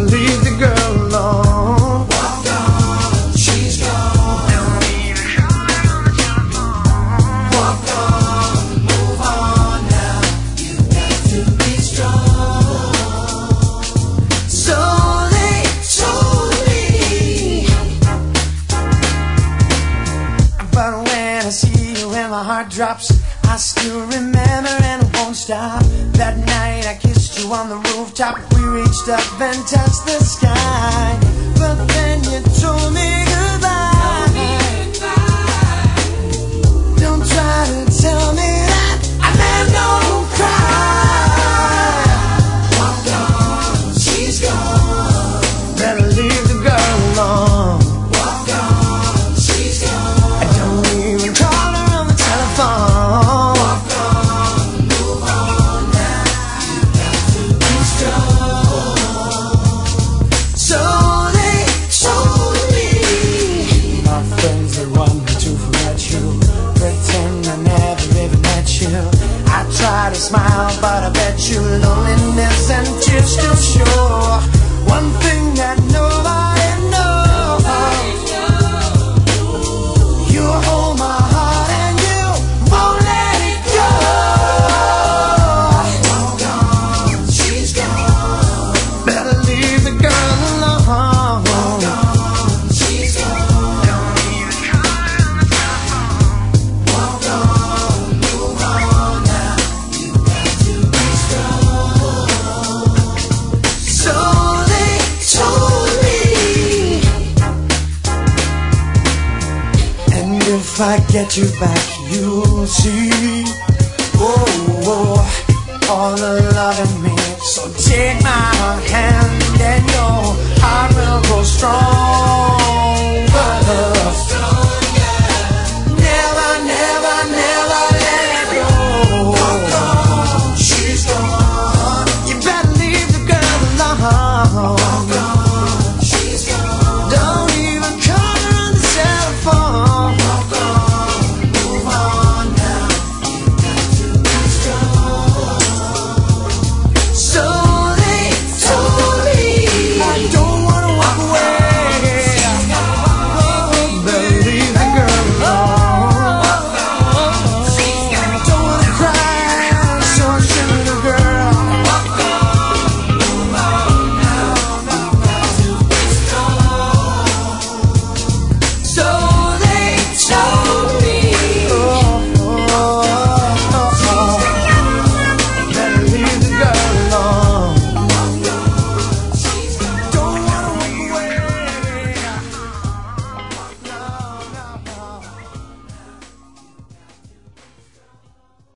leave the girl alone. Walk on, she's gone. Don't even call her on the telephone. Walk on, move on now. You've got to be strong. So they told me. But when I see you and my heart drops, I still remember and it won't stop. That night I kissed you on the rooftop. We reached up and touched the sky. But then you told me goodbye. Don't try to tell me that I never don't cry. Walk on, she's gone. Better leave the girl alone. Walk on, she's gone. I don't even call her on the telephone. Walk on, move on now. You've got to be strong. So they told me. My friends, they want me to forget you, pretend I never even met you. I try to smile, but I bet you loneliness and tears still sure. One thing that nobody knows, you hold my heart and you won't let it go. Walk on, she's gone. Better leave the girl alone. Walk on, she's gone. Don't even call her on the telephone. Walk on, move on now. You've got to be strong. So they told me. And if I get you back, you'll see, oh, all the love in me. So take my hand